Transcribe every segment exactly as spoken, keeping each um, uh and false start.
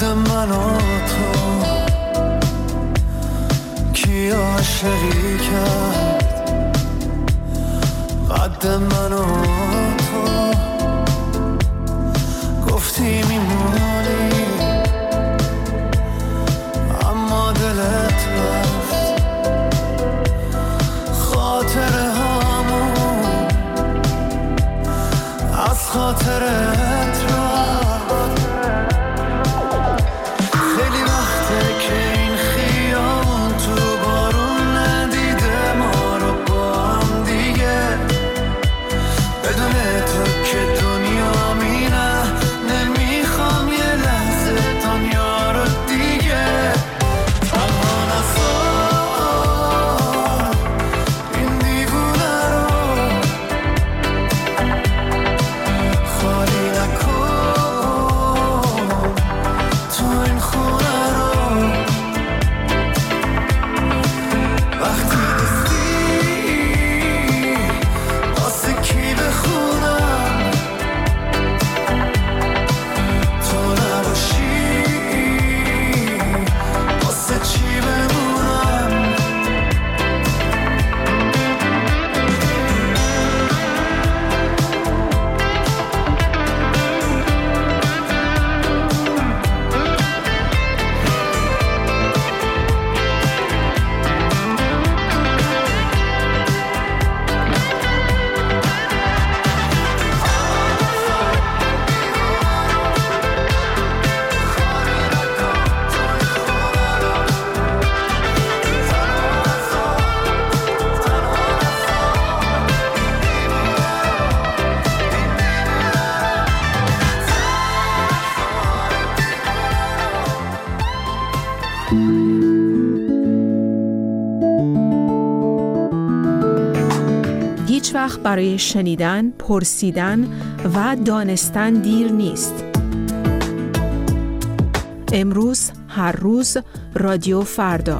من و تو کی عاشقی کرد، قد من و تو گفتی میمونی اما دلت رفت، خاطر همون از خاطرت رفت. خیلی وقته که این خیابون تو بارون ندیده ما رو با هم دیگه، بدون تو که دنیا میره نمیخوام یه لحظه دنیا رو دیگه. اما نزار این دیوونه رو خالی نکن تو این خونه رو. وقتی نیستی واسه کی بخونم، تو نباشی واسه چی بمونم. هیچ وقت برای شنیدن، پرسیدن و دانستن دیر نیست. امروز، هر روز، رادیو فردا.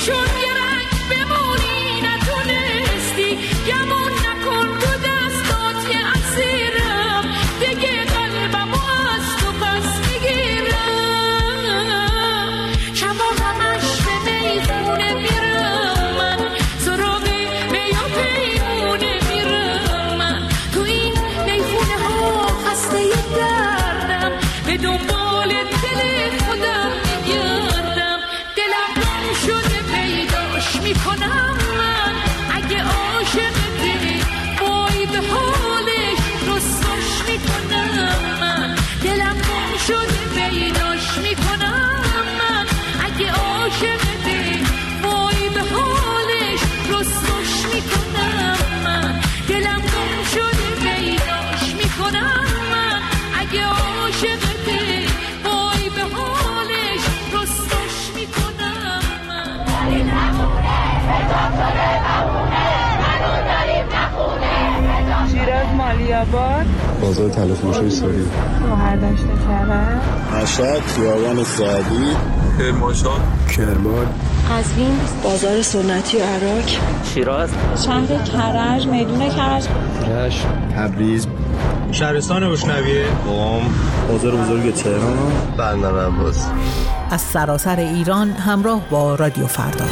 مالیاباد، بازار تلفروشی ساری، مهردشت کرد، مشهد، خیابان سعدی، کرمانشاه، کرمان، قزوین، بازار سنتی و عراق، شیراز، شهر کرج، میدون کرج، رشت، تبریز، شهرستان بشنویه، قم، بازار بزرگ تهران، بندر عباس. از سراسر ایران همراه با رادیو فردا.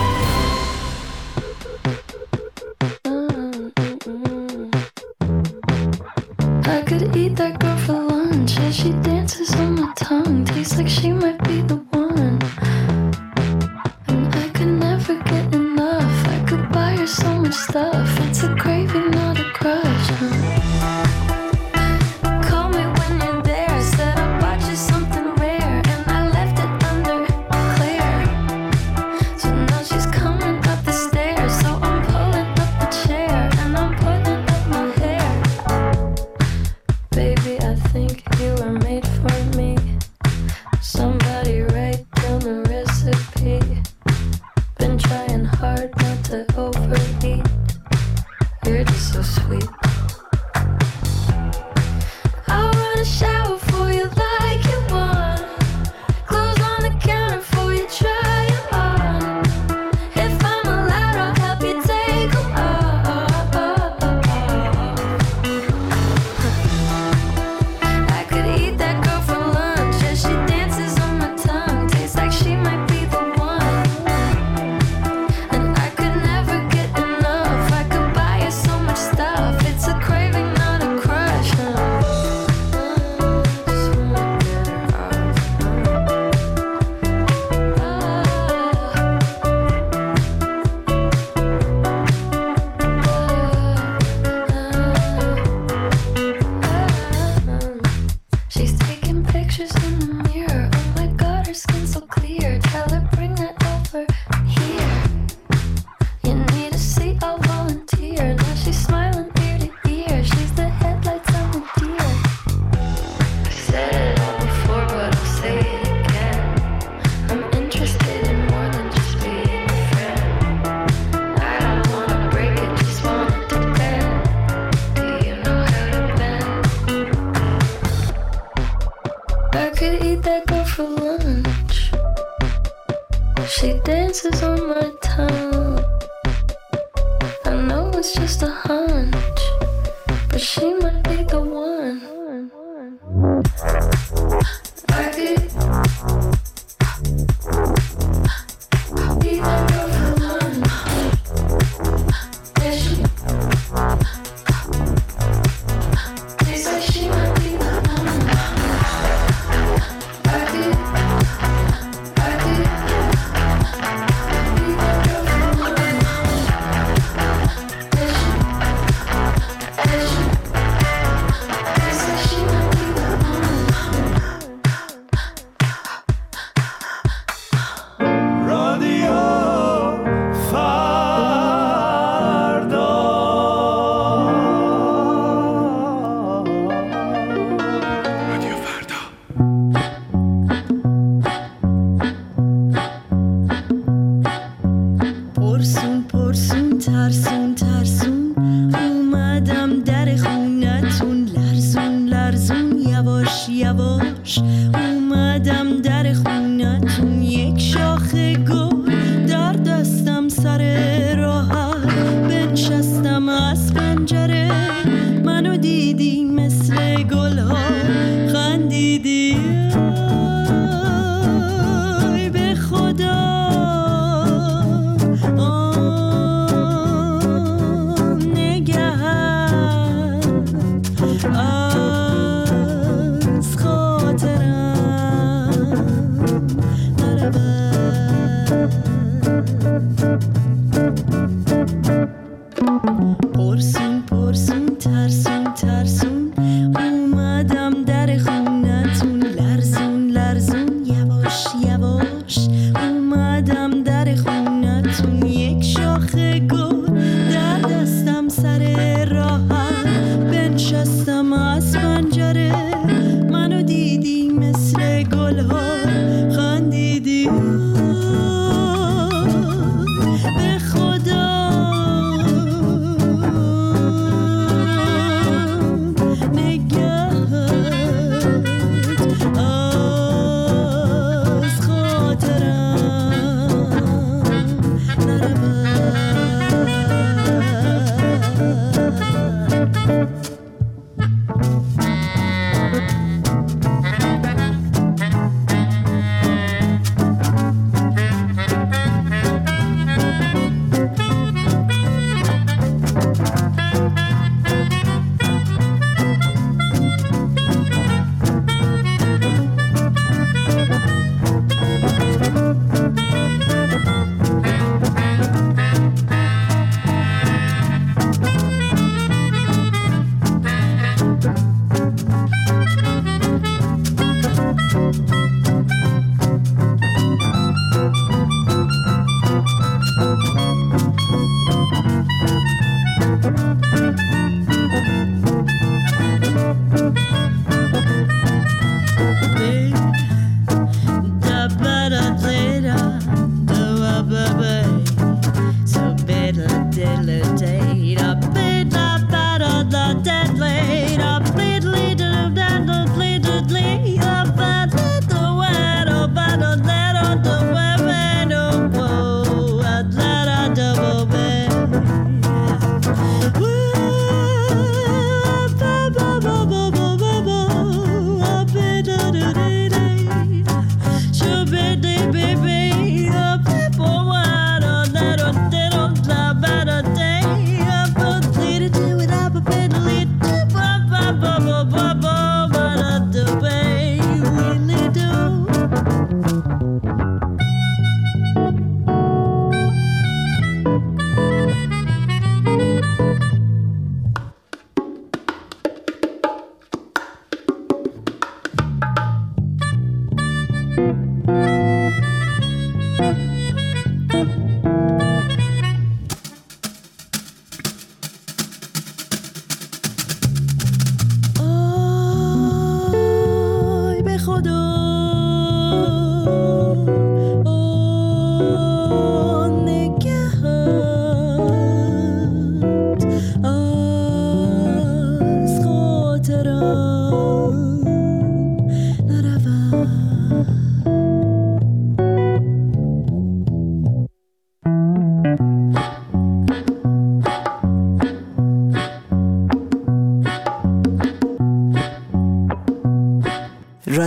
She dances on my tongue, tastes like she might be the one. And I could never get enough. I could buy her so much stuff. It's a craving, not a crush. Huh? Call me when you're there. Said I bought you something rare, and I left it under clear. So now she's coming up the stairs. So I'm pulling up the chair, and I'm putting up my hair. Baby, I think you were made for me. Somebody write down the recipe. Been trying hard not to overeat. You're just so sweet. I'll run a shower for you like you want. Clothes on the counter for you, try it on. If I'm allowed, I'll help you take them off. I could eat that girl for lunch. Yeah, she dances on my tongue. Tastes like she might be the one. And I could never get enough. I could buy her so much stuff. It's a craving, not a crush. Huh? Just wanna get her off. She's taking pictures in the mirror. Oh my god, her skin's so clear. Tell her bring that over here. You need a seat, I'll volunteer. Now she's smiling ear to ear. She's the headlights on the deer. I said it all before, but I'll say it again. I'm interested in more than just being a friend. I don't wanna break it, just want it to bend. Do you know how to bend? I could eat that girl for lunch. She dances on my tongue. I know it's just a hunch, but she might be the one. I could eat that girl for lunch. Yeah, she tastes like she might be the one. I could, I could eat that girl for lunch. Yeah, she, yeah, she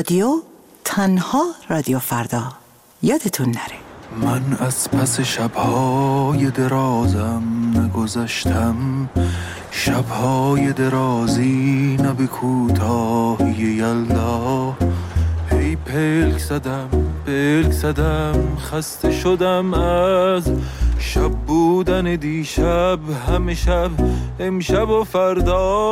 رادیو، تنها رادیو فردا. یادتون نره. من از پس شب‌های درازم نگذشتم، شب‌های درازی نه به کوتاهی یلدا. هی پلک زدم پلک زدم خسته شدم از شب بودن دیشب، همه شب امشب و فردا.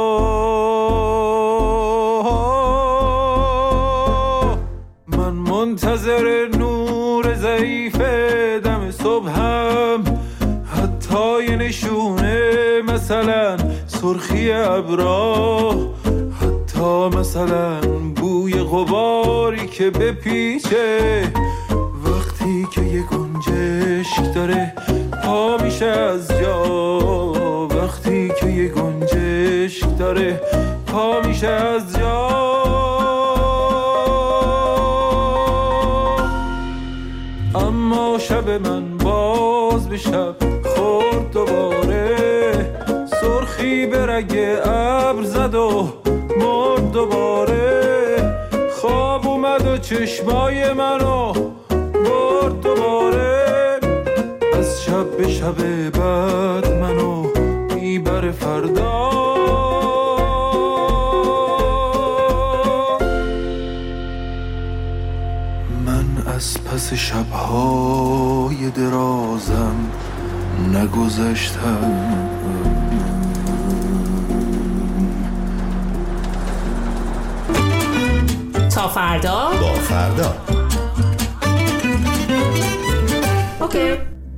من منتظر نور ضعیف دم صبحم، حتی یه نشونه مثلا سرخی ابرا، حتی مثلا بوی غباری که بپیچه وقتی که یه گنجشک داره پا میشه از جا، وقتی که یه گنجشک داره پا میشه از جا. اما شب من باز به شب خورد دوباره، سرخی به رگ ابر زد و مرد دوباره. خواب اومد و چشمای منو برد دوباره، از شب به شب بعد منو میبره فردا. من از پس شب‌های درازم نگذشتم. تا فردا با فردا. اوکی.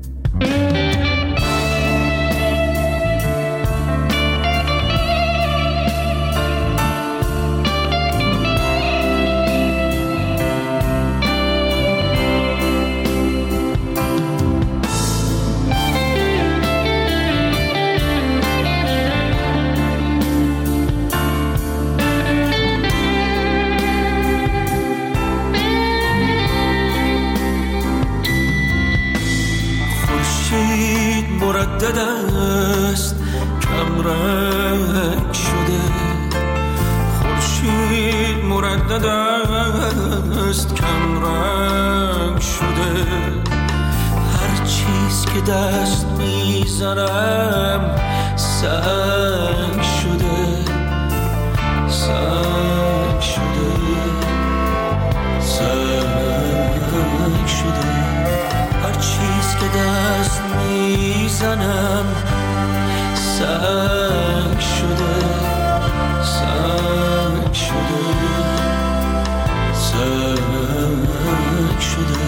مردد است کم رنگ شده، خورشید مردد است کم رنگ شده. هر چیز که دست میزنم سنگ شده، سنگ شده، سنگ شده. هر چیز که دست میزنم سنگ شده، سنگ شده، سنگ شده.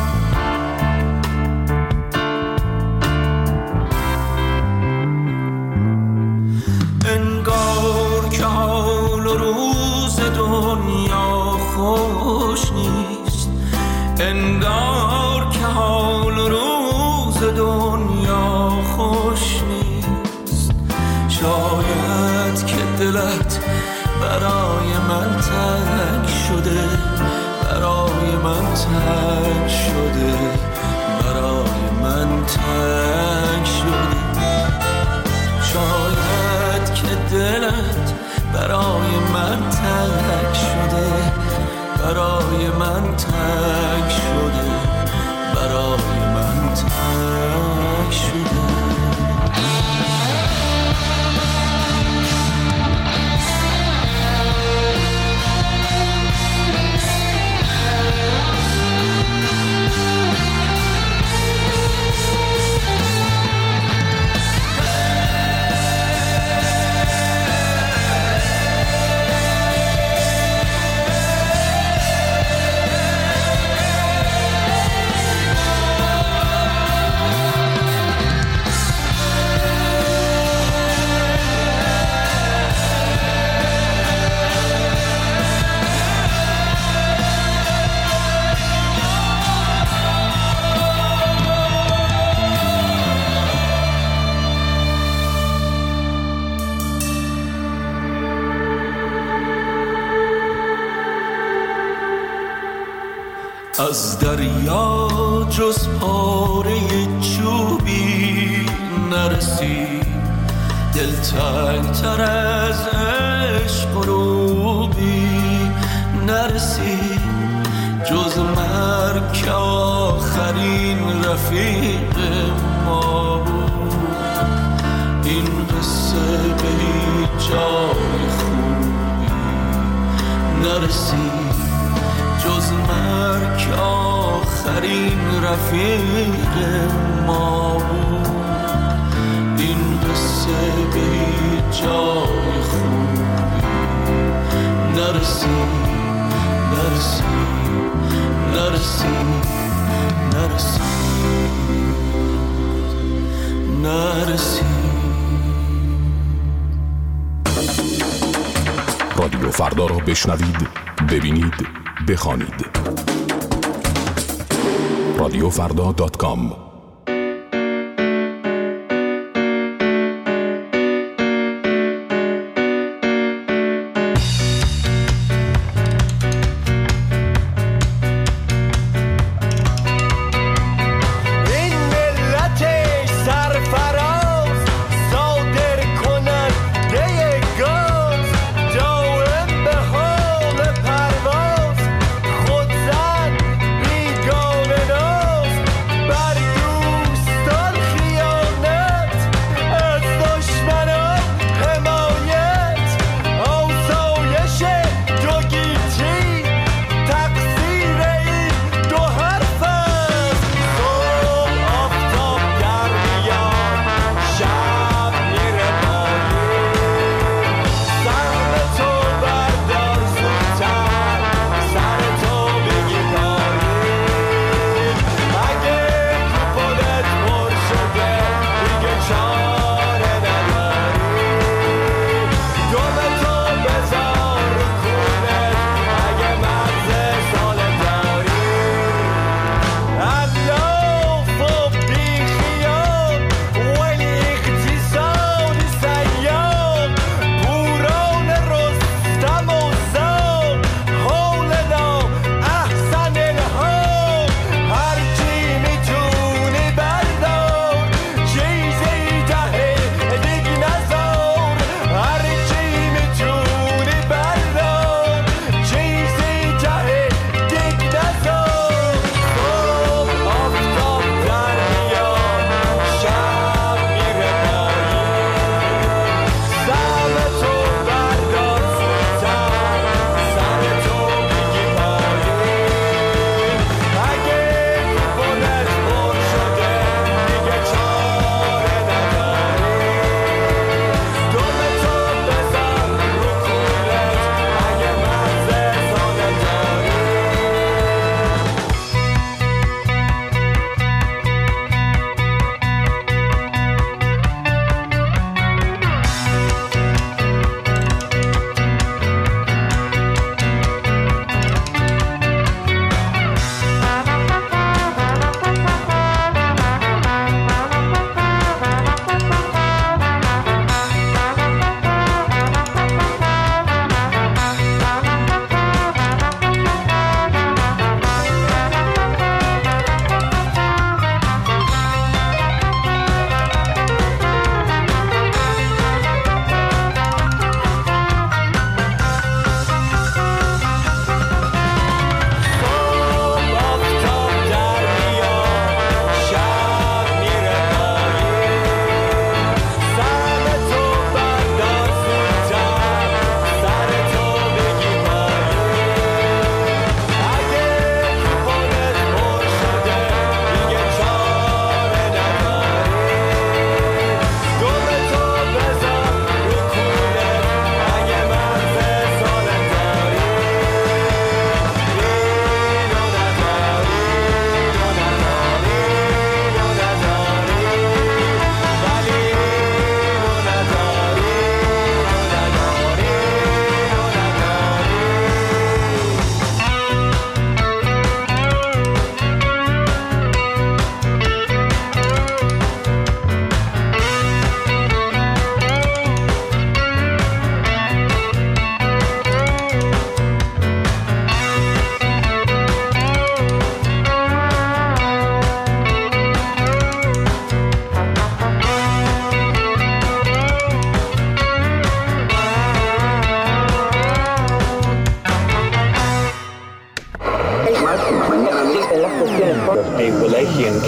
انگار که حال و روز دنیا خوش نیست، انگار که حال و روز دنیا خوش نیست. شاید که دلت برای من تنگ شده، برای من تنگ شده، برای من تنگ شده. شاید که دلت برای من تنگ شده، برای من تنگ شده، برای من تنگ شده. از دریا جز پاره چوبی نرسید، دلتنگ تر از عشق غروبی نرسید. رفیق ما بود. این قصه به هیچ جای خوبی نرسید جز مرگ آخرین رفیق ما بود. این قصه به هیچ جای خوبی نرسید نرسید نرسید نرسید نرسید. رادیو فردا را بشنوید، ببینید، بخوانید. رادیو فردا دات کام. Body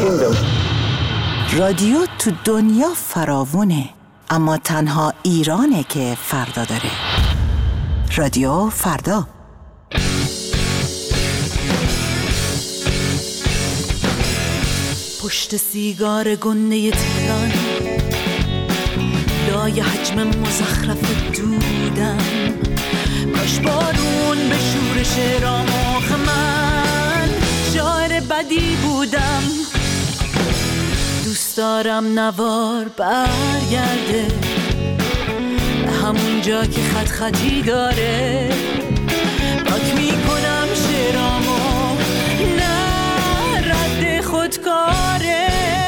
رادیو تو دنیا فراوونه، اما تنها ایرانه که فردا داره. رادیو فردا. پشت سیگار گنده تهران، لای حجم مزخرف دودم، کاش بارون به شورش رامخ من شاعر بدی بودم. دوست دارم نوار برگرده به همون جا که خط خطی داره، پاک میکنم شعرامو، نه رد خودکاره.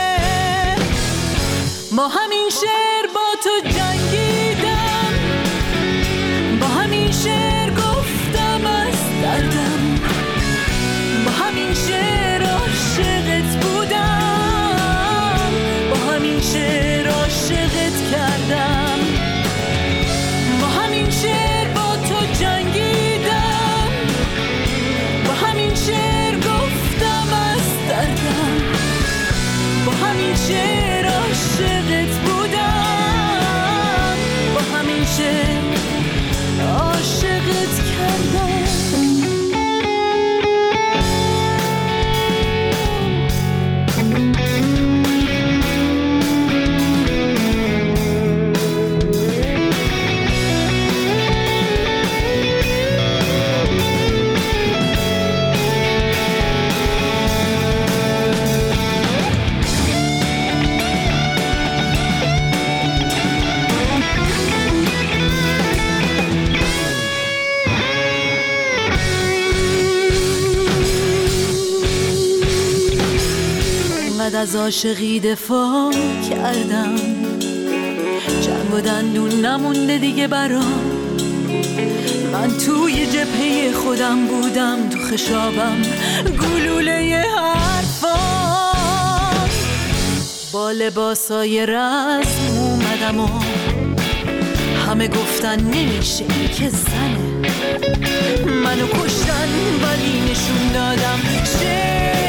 با همین شعر با تو جنگیدم، با همین شعر گفتم از دردم، با همین شعر عاشقت بودم، با همین شعر عاشقت کردم، با همین شعر با تو جنگیدم، با همین شعر گفتم از دردم، با همین شعر عاشقت بودم، با همین شعر عاشقت کردم. از عاشقی دفاع کردم، جنگ و دندون نمونده دیگه برام. من توی جبهه خودم بودم، تو خشابم گلوله حرفام. با لباسای رسم اومدم و همه گفتن نمیشه این که زنه. منو کشتن ولی نشون دادم چه